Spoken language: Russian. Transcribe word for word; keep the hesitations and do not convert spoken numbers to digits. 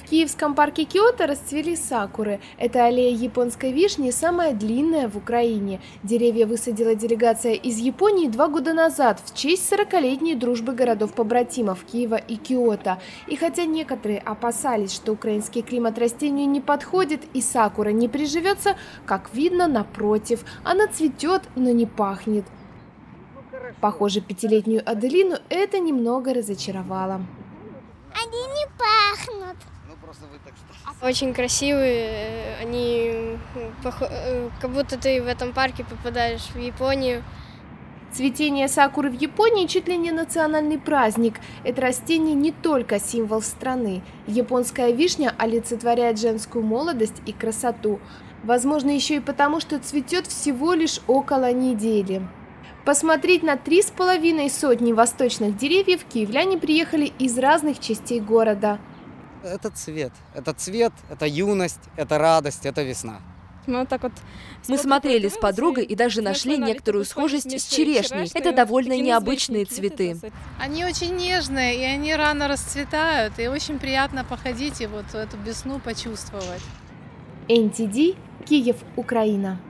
В киевском парке Киото расцвели сакуры. Эта аллея японской вишни самая длинная в Украине. Деревья высадила делегация из Японии два года назад в честь сорокалетней дружбы городов-побратимов Киева и Киото. И хотя некоторые опасались, что украинский климат растению не подходит и сакура не приживется, как видно, напротив, она цветет, но не пахнет. Похоже, пятилетнюю Аделину это немного разочаровало. Они не пахнут. Очень красивые, они как будто ты в этом парке попадаешь в Японию. Цветение сакуры в Японии чуть ли не национальный праздник. Это растение не только символ страны. Японская вишня олицетворяет женскую молодость и красоту. Возможно, еще и потому, что цветет всего лишь около недели. Посмотреть на три с половиной сотни восточных деревьев киевляне приехали из разных частей города. Это цвет, это цвет, это юность, это радость, это весна. Мы, вот так вот Мы смотрели с подругой и даже нашли некоторую схожесть с черешней. Это довольно необычные цветы. Они очень нежные, и они рано расцветают, и очень приятно походить и вот эту весну почувствовать. эн ти ди, Киев, Украина.